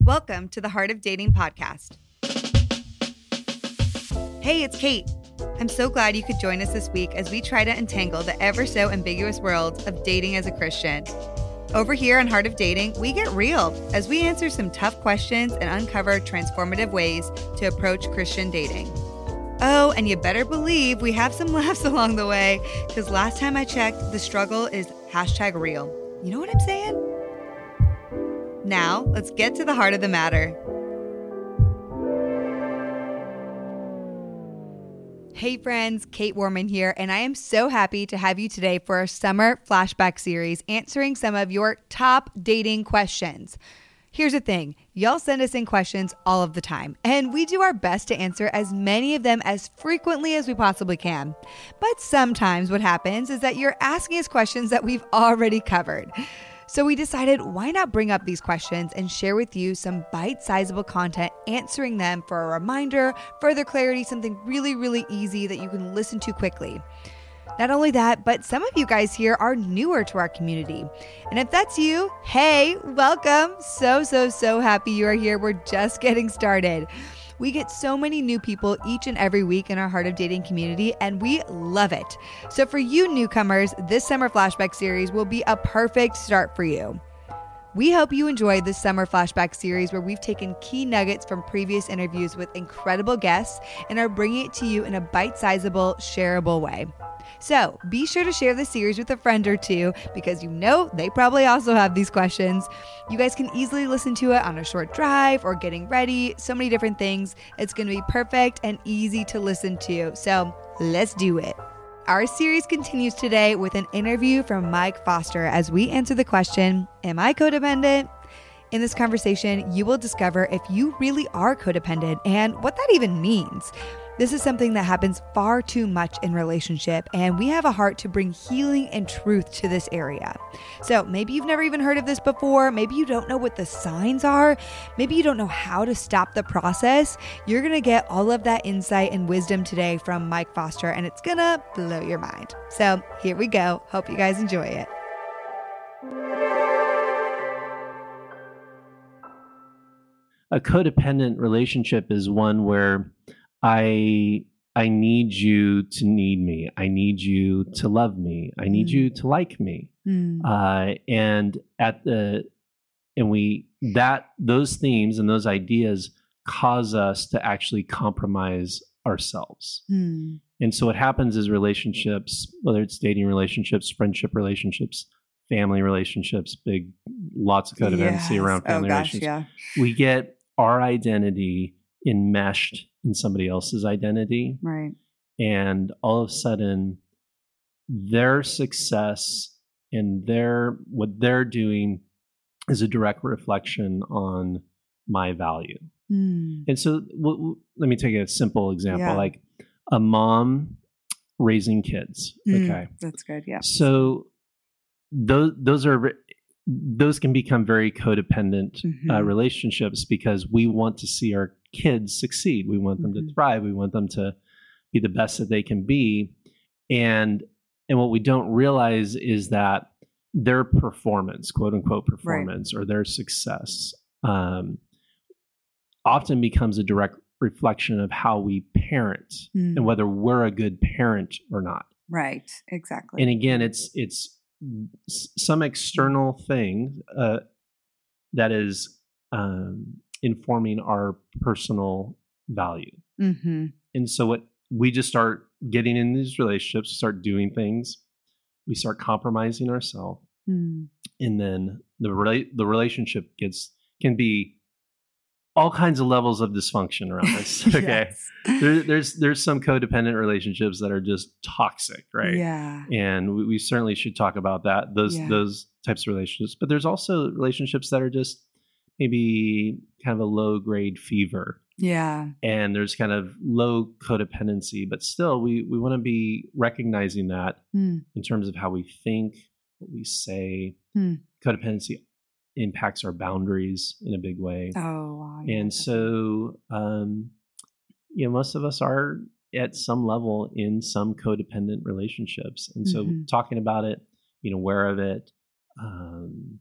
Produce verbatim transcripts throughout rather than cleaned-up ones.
Welcome to the Heart of Dating podcast. Hey, it's Kate. I'm so glad you could join us this week as we try to untangle the ever so ambiguous world of dating as a Christian. Over here on Heart of Dating, we get real as we answer some tough questions and uncover transformative ways to approach Christian dating. Oh, and you better believe we have some laughs along the way, because last time I checked, the struggle is hashtag real. You know what I'm saying? Now, let's get to the heart of the matter. Hey friends, Kate Warman here, and I am so happy to have you today for our summer flashback series answering some of your top dating questions. Here's the thing, y'all send us in questions all of the time, and we do our best to answer as many of them as frequently as we possibly can. But sometimes what happens is that you're asking us questions that we've already covered. So we decided, why not bring up these questions and share with you some bite-sizable content answering them for a reminder, further clarity, something really, really easy that you can listen to quickly. Not only that, but some of you guys here are newer to our community. And if that's you, hey, welcome. So, so, so happy you are here. We're just getting started. We get so many new people each and every week in our Heart of Dating community, and we love it. So for you newcomers, this summer flashback series will be a perfect start for you. We hope you enjoyed this summer flashback series where we've taken key nuggets from previous interviews with incredible guests and are bringing it to you in a bite-sizable, shareable way. So be sure to share this series with a friend or two because you know they probably also have these questions. You guys can easily listen to it on a short drive or getting ready, so many different things. It's going to be perfect and easy to listen to. So let's do it. Our series continues today with an interview from Mike Foster as we answer the question, am I codependent? In this conversation, you will discover if you really are codependent and what that even means. This is something that happens far too much in relationship, and we have a heart to bring healing and truth to this area. So maybe you've never even heard of this before. Maybe you don't know what the signs are. Maybe you don't know how to stop the process. You're going to get all of that insight and wisdom today from Mike Foster, and it's going to blow your mind. So here we go. Hope you guys enjoy it. A codependent relationship is one where I I need you to need me. I need you to love me. I need mm. you to like me. Mm. Uh, and at the and we that those themes and those ideas cause us to actually compromise ourselves. Mm. And so what happens is relationships, whether it's dating relationships, friendship relationships, family relationships, big lots of codependency yes. around family oh, gosh, relationships. Yeah. We get our identity enmeshed in somebody else's identity. Right. And all of a sudden, their success and their what they're doing is a direct reflection on my value. Mm. And so w- w- let me take a simple example, yeah. like a mom raising kids. Mm, okay. That's good. Yeah. So those those are those can become very codependent mm-hmm. uh, relationships because we want to see our kids succeed. We want them mm-hmm. to thrive. We want them to be the best that they can be. And and what we don't realize is that their performance, quote unquote performance, right. or their success um, often becomes a direct reflection of how we parent mm. and whether we're a good parent or not. Right. Exactly. And again, it's it's some external thing uh, that is um, informing our personal value. Mm-hmm. And so what we just start getting in these relationships, start doing things, we start compromising ourselves, mm. and then the rela- the relationship gets can be all kinds of levels of dysfunction around this. Okay. Yes. there, there's, there's some codependent relationships that are just toxic, right? Yeah. And we, we certainly should talk about that, those, yeah. those types of relationships, but there's also relationships that are just maybe kind of a low grade fever. Yeah. And there's kind of low codependency, but still we, we want to be recognizing that mm. in terms of how we think, what we say. Mm. Codependency impacts our boundaries in a big way. Oh, wow. Yeah. And so, um, you know, most of us are at some level in some codependent relationships. And so mm-hmm. talking about it, being aware of it, um,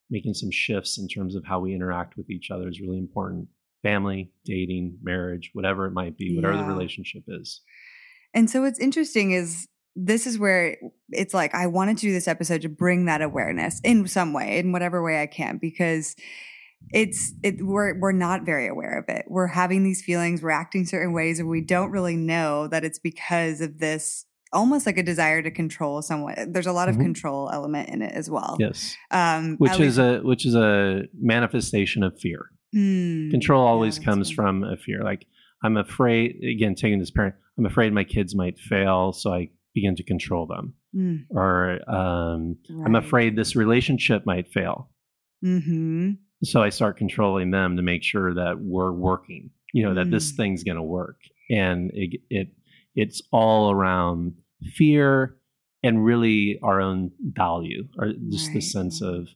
making some shifts in terms of how we interact with each other is really important. Family, dating, marriage, whatever it might be, whatever Yeah. the relationship is. And so what's interesting is this is where it's like, I wanted to do this episode to bring that awareness in some way, in whatever way I can, because it's, it, we're, we're not very aware of it. We're having these feelings, we're acting certain ways, and we don't really know that it's because of this, almost like a desire to control someone. There's a lot of Mhm. control element in it as well. Yes. Um, Which at is least- a, which is a manifestation of fear. Mm, Control always yeah, that's comes right. from a fear. Like, I'm afraid, again, taking this parent, I'm afraid my kids might fail, so I begin to control them. Mm, Or um, I'm right. afraid this relationship might fail, Mm-hmm. so I start controlling them to make sure that we're working, you know, that this Mm. thing's going to work. And it, it it's all around fear and really our own value, or just the Right. sense of,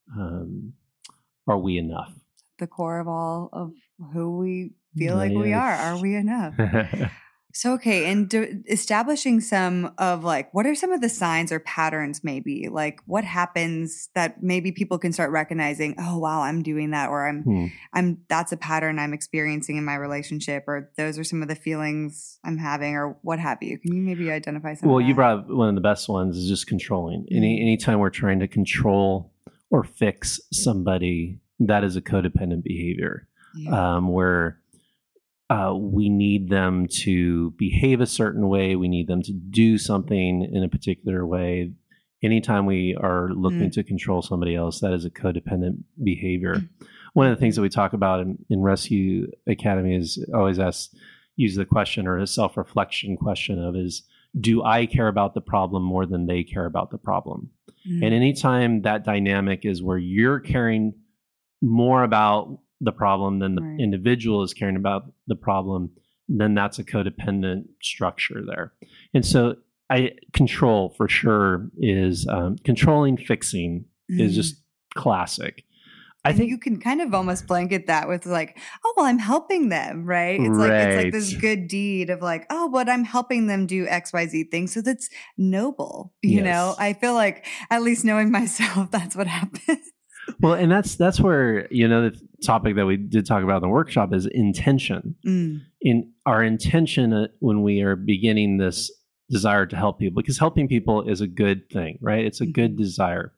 um, are we enough? The core of all of who we feel like Uh, we yeah. are. Are we enough? So, okay. And do, establishing some of like, what are some of the signs or patterns maybe? Like what happens that maybe people can start recognizing, oh, wow, I'm doing that, or I'm, Hmm. I'm, that's a pattern I'm experiencing in my relationship, or those are some of the feelings I'm having, or what have you. Can you maybe identify some Well, of that? you brought up one of the best ones is just controlling. Any Mm. anytime we're trying to control or fix somebody, that is a codependent behavior. Yeah. Um, where uh, we need them to behave a certain way, we need them to do something in a particular way. Anytime we are looking Mm. to control somebody else, that is a codependent behavior. One of the things that we talk about in, in Rescue Academy is always ask, use the question or a self-reflection question of is, do I care about the problem more than they care about the problem? Mm. And anytime that dynamic is where you're caring more about the problem than the Right. individual is caring about the problem, then that's a codependent structure there. And so I control for sure is um, controlling, fixing is Mm. just classic. I And think you can kind of almost blanket that with like, oh, well, I'm helping them, right? It's like it's like this Right. good deed of like, oh, but I'm helping them do X Y Z thing. So that's noble, you know? Yes. I feel like at least knowing myself, that's what happens. Well, and that's that's where, you know, the topic that we did talk about in the workshop is intention. Mm. In our intention uh, when we are beginning this desire to help people, because helping people is a good thing, right? It's a good Mhm. desire.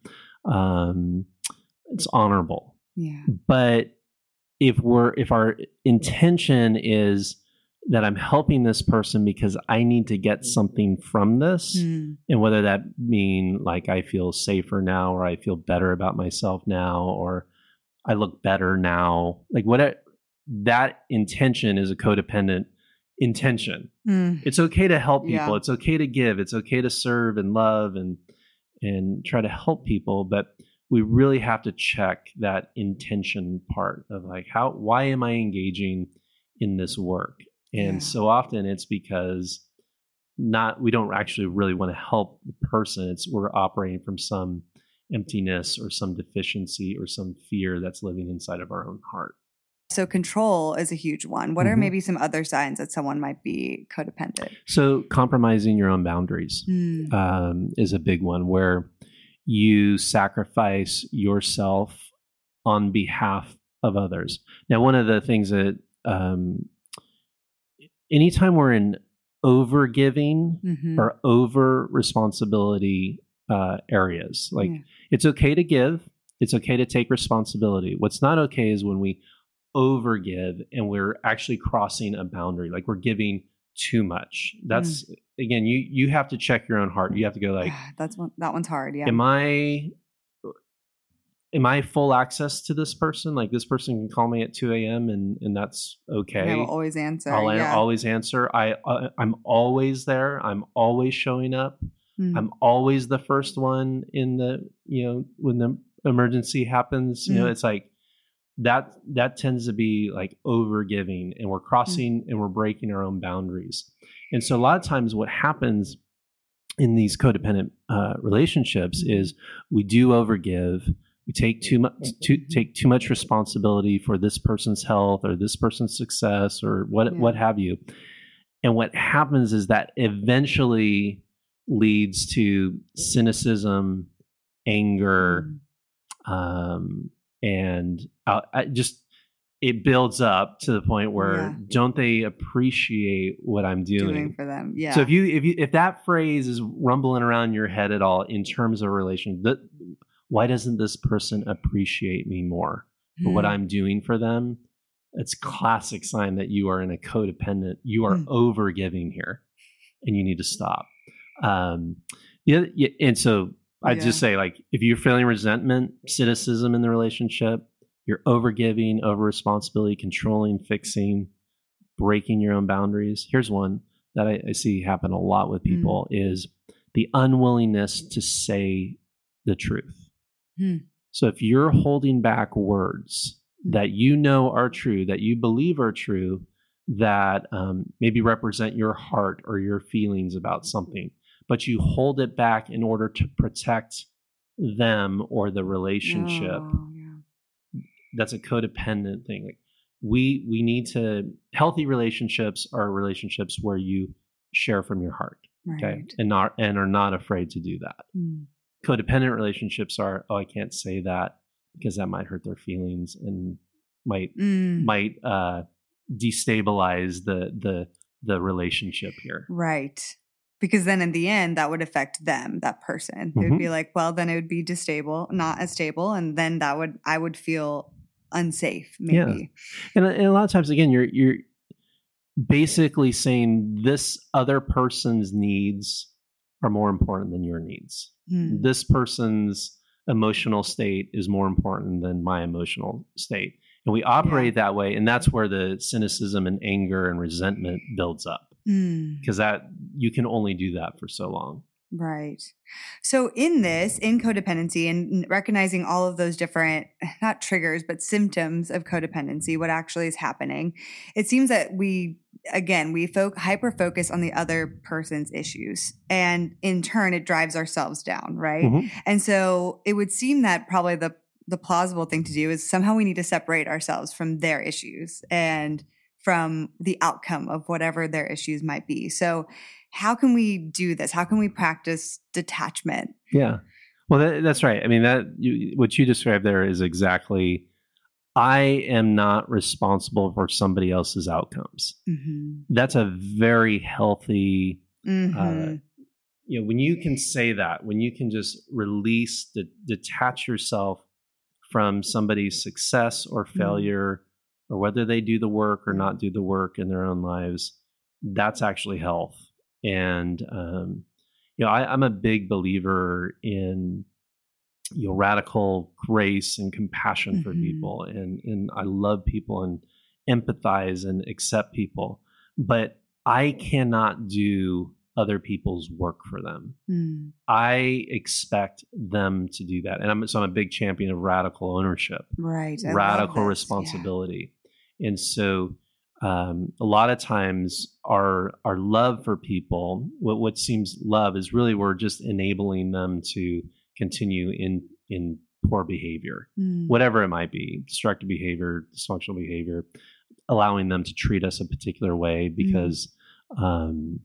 Um, it's honorable. Yeah. But if we're if our intention is that I'm helping this person because I need to get something from this, Mm. and whether that mean like I feel safer now, or I feel better about myself now, or I look better now, like what that intention is a codependent intention. Mm. It's okay to help people. Yeah. It's okay to give. It's okay to serve and love and and try to help people, but we really have to check that intention part of like how why am I engaging in this work? And Yeah. so often it's because not we don't actually really want to help the person. It's we're operating from some emptiness or some deficiency or some fear that's living inside of our own heart. So control is a huge one. What are Mhm. maybe some other signs that someone might be codependent? So compromising your own boundaries Mm. um, is a big one, where you sacrifice yourself on behalf of others. Now, one of the things that um, anytime we're in over giving Mhm. or over responsibility uh, areas, like Yeah. it's okay to give, it's okay to take responsibility. What's not okay is when we over give and we're actually crossing a boundary, like we're giving too much. That's again, you you have to check your own heart. You have to go like, That's one. That one's hard. Yeah. am I am I full access to this person? Like this person can call me at two a.m. and and that's okay. I will always answer. I'll yeah. always answer. I uh, I'm always there. I'm always showing up. Mm. I'm always the first one in the, you know, when the emergency happens. You know, Mm. it's like that that tends to be like over giving, and we're crossing and we're breaking our own boundaries. And so a lot of times what happens in these codependent uh, relationships is we do overgive. We take too much to take too much responsibility for this person's health or this person's success or what Yeah. what have you. And what happens is that eventually leads to cynicism, anger, Um, and I, I just, it builds up to the point where Yeah. don't they appreciate what I'm doing? Doing for them. Yeah. So if you if you if that phrase is rumbling around your head at all in terms of a relation, that why doesn't this person appreciate me more for what Hmm. I'm doing for them? It's classic sign that you are in a codependent. You are Hmm. over giving here, and you need to stop. Um, yeah, yeah, and so I Yeah. just say, like, if you're feeling resentment, cynicism in the relationship, you're over giving, over responsibility, controlling, fixing, breaking your own boundaries. Here's one that I, I see happen a lot with people is the unwillingness to say the truth. Hmm. So if you're holding back words Hmm. that you know are true, that you believe are true, that um, maybe represent your heart or your feelings about something, but you hold it back in order to protect them or the relationship, Oh, yeah. that's a codependent thing. Like we we need to healthy relationships are relationships where you share from your heart, okay, Right. and not and are not afraid to do that. Hmm. Codependent relationships are, oh, I can't say that because that might hurt their feelings and might Mm. might uh, destabilize the the the relationship here. Right. Because then in the end, that would affect them, that person. It would be Mhm. like, well, then it would be destable, not as stable. And then that would, I would feel unsafe, maybe. And, and a lot of times, again, you're you're basically saying this other person's needs are more important than your needs. Hmm. This person's emotional state is more important than my emotional state. And we operate that way. And that's where the cynicism and anger and resentment builds up. Hmm. Because that you can only do that for so long. Right. So in this, in codependency and recognizing all of those different, not triggers, but symptoms of codependency, what actually is happening, it seems that we, again, we fo- hyper focus on the other person's issues. And in turn, it drives ourselves down, right? Mhm. And so it would seem that probably the, the plausible thing to do is somehow we need to separate ourselves from their issues and from the outcome of whatever their issues might be. So how can we do this? How can we practice detachment? Yeah. Well, that, that's right. I mean, that you, what you described there is exactly, I am not responsible for somebody else's outcomes. Mm-hmm. That's a very healthy, Mm-hmm. uh, you know, when you can say that, when you can just release, de- detach yourself from somebody's success or failure, mm. or whether they do the work or not do the work in their own lives, that's actually health. And, um, you know, I, I'm a big believer in, you know, radical grace and compassion mm-hmm. for people. And, and I love people and empathize and accept people, but I cannot do other people's work for them. Mm. I expect them to do that. And I'm, so I'm a big champion of radical ownership, right? I radical responsibility. Yeah. And so, Um, a lot of times our our love for people, what, what seems love is really we're just enabling them to continue in in poor behavior, mm. whatever it might be, destructive behavior, dysfunctional behavior, allowing them to treat us a particular way because, mm. um,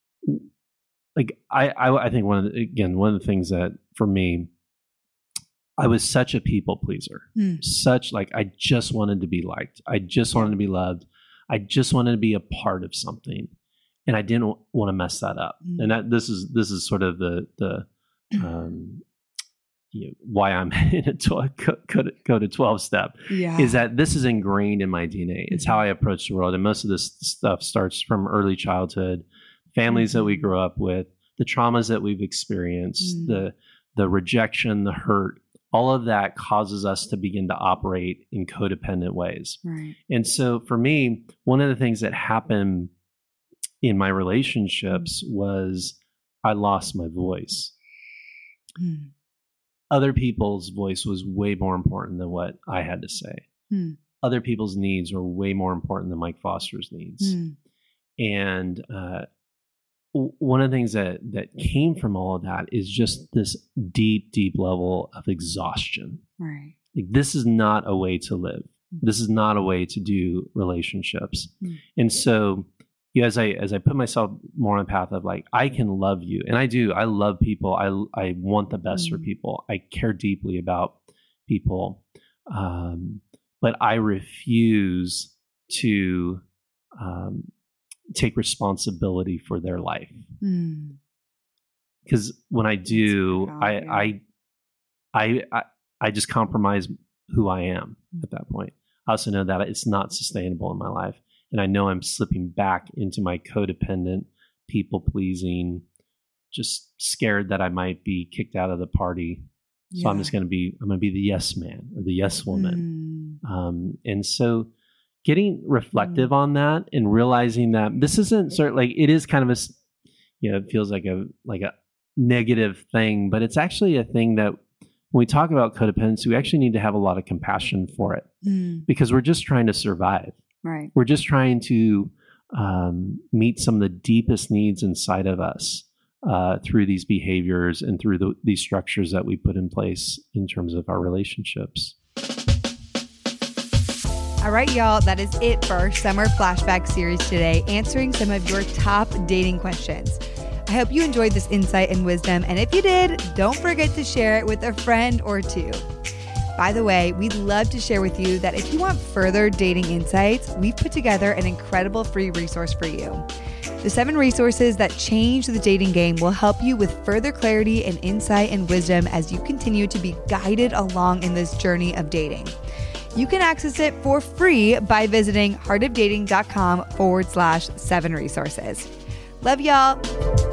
like I, I I think one of the, again one of the things that for me, I was such a people pleaser, mm. such like I just wanted to be liked, I just wanted to be loved. I just wanted to be a part of something, and I didn't w- want to mess that up. Mm. And that this is this is sort of the the um, you know, why I'm in a twelve, code, code of twelve step yeah. is that this is ingrained in my D N A. It's mm-hmm. how I approach the world, and most of this stuff starts from early childhood, families mm-hmm. that we grew up with, the traumas that we've experienced, mm. the the rejection, the hurt. All of that causes us to begin to operate in codependent ways. Right. And so for me, one of the things that happened in my relationships was I lost my voice. Mm. Other people's voice was way more important than what I had to say. Mm. Other people's needs were way more important than Mike Foster's needs. Mm. And uh, one of the things that that came from all of that is just this deep, deep level of exhaustion. Right. Like, this is not a way to live. Mm-hmm. This is not a way to do relationships. Mm-hmm. And so, you know, as I as I put myself more on the path of like, I can love you, and I do. I love people. I I want the best mm-hmm. for people. I care deeply about people, um, but I refuse to um, take responsibility for their life. Because mm. when I do, proud, I, yeah. I, I, I, I just compromise who I am mm. at that point. I also know that it's not sustainable in my life. And I know I'm slipping back into my codependent, people-pleasing, just scared that I might be kicked out of the party. So yeah. I'm just going to be, I'm going to be the yes man or the yes woman. Mm. Um, and so getting reflective mm. on that and realizing that this isn't sort of like, it is kind of a, you know, it feels like a, like a negative thing, but it's actually a thing that when we talk about codependency, we actually need to have a lot of compassion for it mm. because we're just trying to survive. Right. We're just trying to um, meet some of the deepest needs inside of us uh, through these behaviors and through the, these structures that we put in place in terms of our relationships. All right, y'all, that is it for our summer flashback series today, answering some of your top dating questions. I hope you enjoyed this insight and wisdom, and if you did, don't forget to share it with a friend or two. By the way, we'd love to share with you that if you want further dating insights, we've put together an incredible free resource for you. The seven resources that change the dating game will help you with further clarity and insight and wisdom as you continue to be guided along in this journey of dating. You can access it for free by visiting heartofdating.com forward slash seven resources. Love y'all.